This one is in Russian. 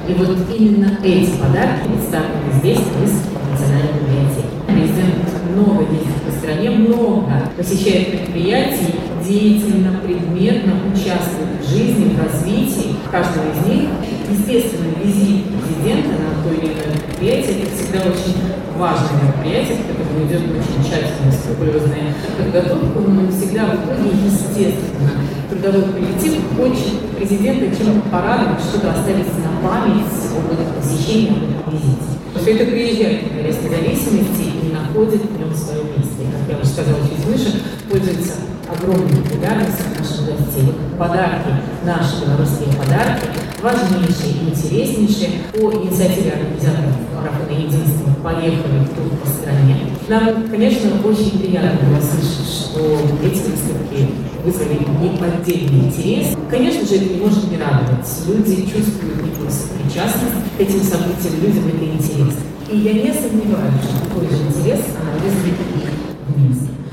И вот именно эти подарки представлены здесь, в Национальной библиотеке. Президент много ездит по стране, много посещает мероприятий, деятельно, предметно участвует в жизни, в развитии каждого из них. Естественно, визит президента на то или иное мероприятие – это всегда очень важное мероприятие, к которому идет очень тщательная, скрупулезная подготовка, но всегда в итоге, естественно, трудовой коллектив хочет президента чем-то порадовать, что-то оставить на память об этом посещении, об этом визите. Все это приезжает на Дворец Независимости и находит в нем свое место. И, как я уже сказала чуть выше, пользуется огромной популярностью наших гостей. Подарки, наши белорусские подарки, важнейшие и интереснейшие по инициативе организаторов марафона «Единство» поехали тут по стране. Нам, конечно, очень приятно было слышать, что эти выставки вызвали неподдельный интерес. Конечно же, это не может не радовать. Люди чувствуют некую сопричастность к этим событиям, людям это интересно. И я не сомневаюсь, что такой же интерес она вызовет и в Минске.